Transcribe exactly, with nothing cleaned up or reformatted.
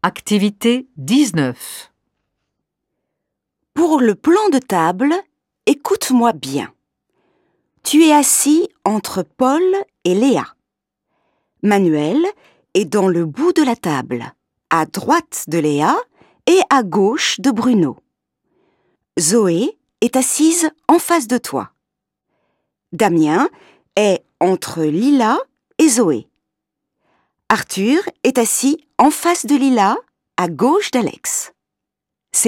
Activité dix-neuf. Pour le plan de table, écoute-moi bien. Tu es assis entre Paul et Léa. Manuel est dans le bout de la table, à droite de Léa et à gauche de Bruno. Zoé est assise en face de toi. Damien est entre Lila et Zoé. Arthur est assis en face de Lila, à gauche d'Alex. C'est bon ?